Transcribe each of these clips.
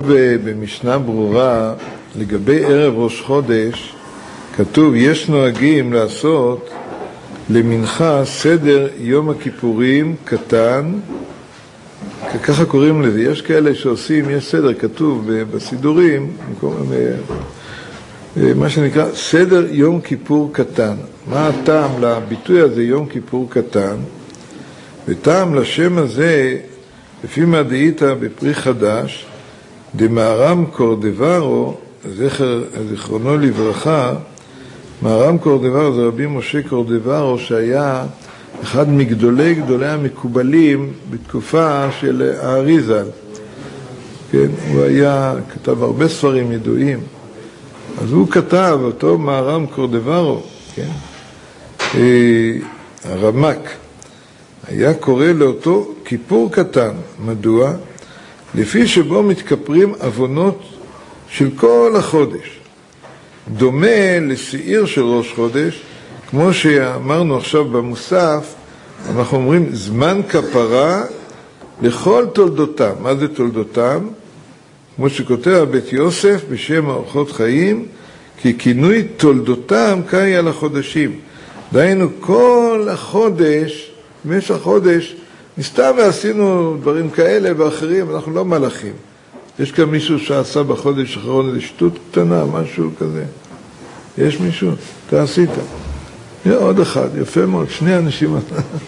במשנה ברורה לגבי ערב ראש חודש כתוב יש נוהגים לעשות למנחה סדר יום הכיפורים קטן, ככה קוראים לזה. יש כאלה שעושים, יש סדר כתוב בסידורים, מה שנקרא סדר יום כיפור קטן. מה הטעם לביטוי הזה יום כיפור קטן? וטעם לשם הזה לפי מה דאיתא בפרי חדש דמהר"ם קורדברו זכרונו לברכה. מהר"ם קורדברו זה רבי משה קורדברו שהיה אחד מגדולי המקובלים בתקופה של האריז"ל. כן, הוא כתב הרבה ספרים ידועים. אז הוא כתב, אותו מהר"ם קורדברו, כן? הרמק היה קורא לאותו כיפור קטן. מדוע? לפי שבו מתכפרים עוונות של כל החודש. דומה לשעיר של ראש חודש, כמו שאמרנו עכשיו במוסף, אנחנו אומרים זמן כפרה לכל תולדותם. מה זה תולדותם? כמו שכותב בית יוסף בשם אורחות חיים, כי כינוי תולדותם קאי על החודשים. דהיינו כל החודש, במשך החודש, נסתם ועשינו דברים כאלה ואחרים, אנחנו לא מלאכים. יש כאן מישהו שעשה בחודש האחרון איזו שטות קטנה, משהו כזה. יש מישהו? אתה עשית. עוד אחד, יפה מאוד, שני אנשים.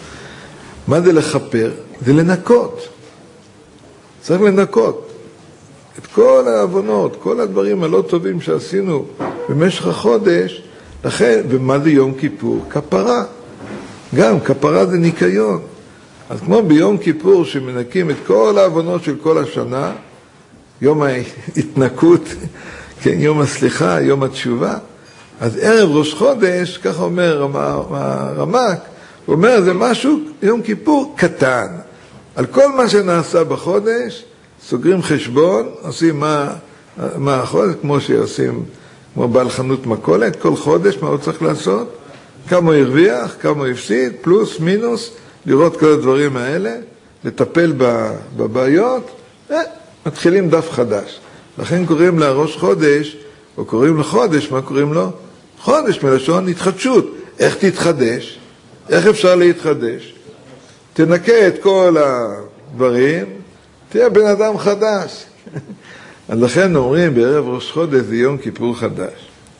מה זה לחפר? זה לנקות. צריך לנקות. את כל העוונות, כל הדברים הלא טובים שעשינו במשך החודש, לכן, ומה זה יום כיפור? כפרה. גם כפרה זה ניקיון. אז כמו ביום כיפור שמנקים את כל העוונות של כל השנה, יום ההתנקות, כן, יום הסליחה, יום התשובה, אז ערב ראש חודש, ככה אומר הרמק, הוא אומר זה משהו, יום כיפור קטן. על כל מה שנעשה בחודש, סוגרים חשבון, עושים מה החודש, כמו שעושים, כמו בעל חנות מכולת, כל חודש מה הוא צריך לעשות, כמה הוא הרוויח, כמה הוא הפסיד, פלוס, מינוס, לראות כל הדברים האלה, לטפל בבעיות, מתחילים דף חדש. לכן קוראים לה ראש חודש, או קוראים לו חודש, מה קוראים לו? חודש מלשון התחדשות. איך תתחדש? איך אפשר להתחדש? תנקה את כל הדברים, תהיה בן אדם חדש. אז לכן אומרים בערב ראש חודש זה יום כיפור חדש.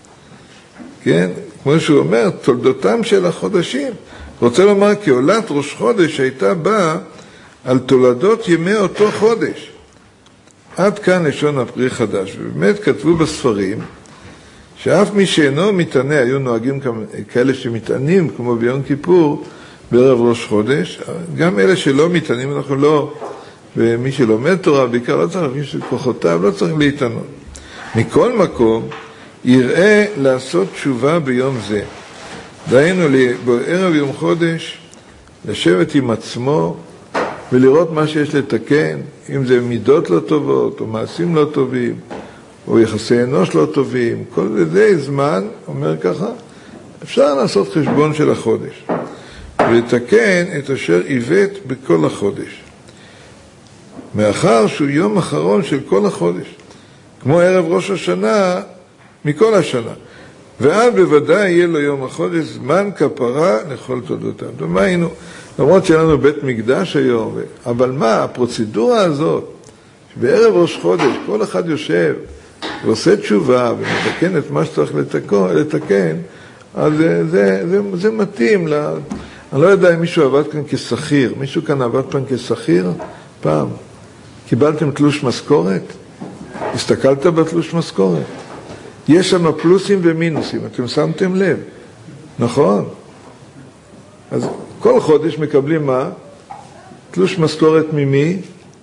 כן? כמו שהוא אומר, תולדותם של החודשים. רוצה לומר כי עולת ראש חודש הייתה באה על תולדות ימי אותו חודש. עד כאן לשון הפרי חדש. ובאמת כתבו בספרים שאף מי שאינו מתענה, היו נוהגים כאלה שמתענים כמו ביום כיפור בערב ראש חודש, גם אלה שלא מתענים, אנחנו לא, ומי שלומד תורה בעיקר לא צריך להבין שכוחותיו, לא צריך להתענות. מכל מקום יראה לעשות תשובה ביום זה. דהיינו בערב יום חודש לשבת עם עצמו ולראות מה שיש לתקן, אם זה מידות לא טובות או מעשים לא טובים או יחסי אנוש לא טובים, כל זה זמן, אומר ככה, אפשר לעשות חשבון של החודש ולתקן את אשר עיוות בכל החודש, מאחר שהוא יום אחרון של כל החודש, כמו ערב ראש השנה מכל השנה, ואז בוודאי יהיה לו יום החודש זמן כפרה לכל תולדותיו. ומה היינו? למרות שאין לנו בית מקדש היום, אבל מה, הפרוצדורה הזאת, שבערב ראש חודש כל אחד יושב ועושה תשובה ומתקן את מה שצריך לתקן, אז זה מתאים. אני לא יודע אם מישהו עבד כאן כשכיר. מישהו כאן עבד פעם כשכיר? פעם. קיבלתם תלוש משכורת? הסתכלת בתלוש משכורת? יש שם פלוסים ומינוסים, אתם שמתם לב, נכון? אז כל חודש מקבלים מה? תלוש משכורת ממי?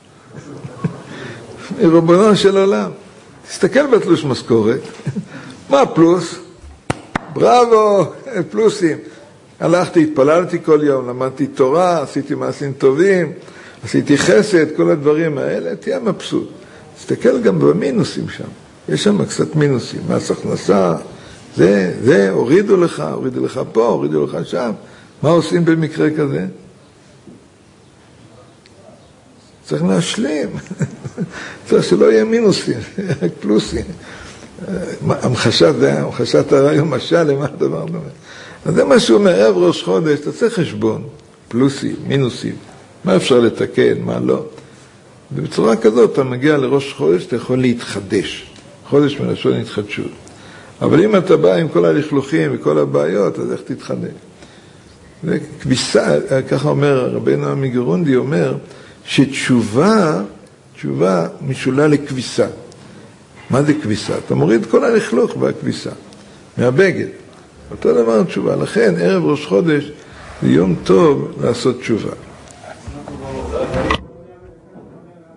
מרבנו של עולם. תסתכל בתלוש משכורת, מה פלוס? בראבו, פלוסים. הלכתי, התפללתי כל יום, למדתי תורה, עשיתי מעשים טובים, עשיתי חסד, כל הדברים האלה, תהיה מבסוט. תסתכל גם במינוסים שם. יש שם קצת מינוסים, מס הכנסה, זה, הורידו לך פה, הורידו לך שם. מה עושים במקרה כזה? צריך להשלים. צריך שלא יהיה מינוסים, רק פלוסים. המחשת הרעיון משל למה הדבר דומה. אז זה מה שהוא אומר, ערב ראש חודש, אתה צריך חשבון, פלוסים, מינוסים, מה אפשר לתקן, מה לא. ובצורה כזאת אתה מגיע לראש חודש, אתה יכול להתחדש. חודש מלשון התחדשות. אבל אם אתה בא עם כל הלכלוכים וכל הבעיות, אז איך תתחדש? וכביסה, ככה אומר רבינו מגרונדי, אומר שתשובה משולה לכביסה. מה זה כביסה? אתה מוריד כל הלכלוך בכביסה, מהבגד. אותו דבר תשובה. לכן ערב ראש חודש זה יום טוב לעשות תשובה.